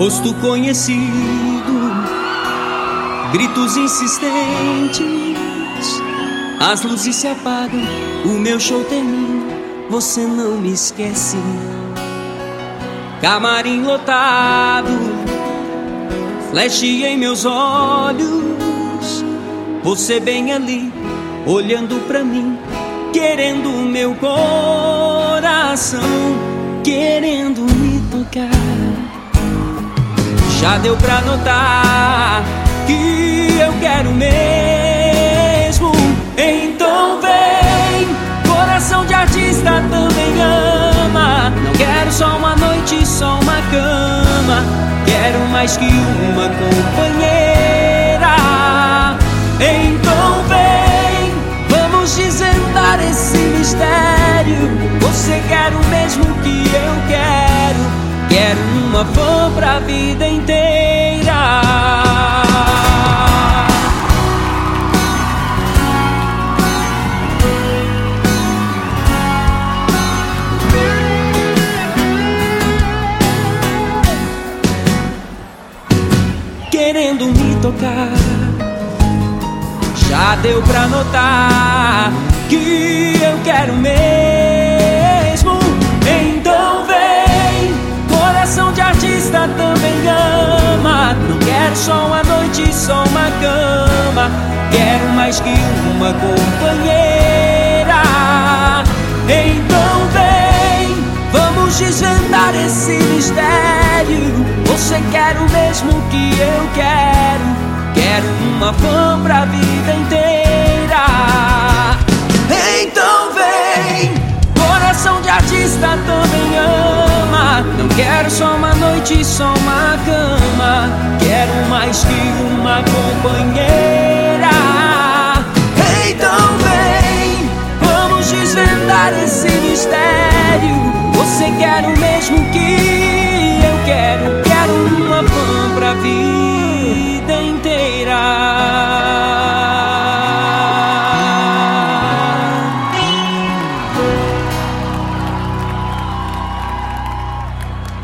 rosto conhecido, gritos insistentes, as luzes se apagam, o meu show termina, você não me esquece. Camarim lotado, flash em meus olhos, você bem ali, olhando pra mim, querendo o meu coração, querendo me tocar. Já deu pra notar que eu quero mesmo. Então vem, coração de artista também ama. Não quero só uma noite, só uma cama, quero mais que uma companheira. Então vem, vamos desvendar esse mistério. Você quer o mesmo que eu quero, quero uma fã pra vida inteira. Querendo me tocar, já deu pra notar que eu quero mesmo. Então vem, coração de artista também ama. Não quero só uma noite, só uma cama, quero mais que uma companheira. Então vem, vamos desvendar esse mistério. Você quer o mesmo que eu quero, quero uma fã pra vida inteira. Então vem, coração de artista também ama. Não quero só uma noite, só uma cama, quero mais que uma companheira. Então vem, vamos desvendar esse mistério. Você quer o mesmo que eu quero, quero uma fã pra vida.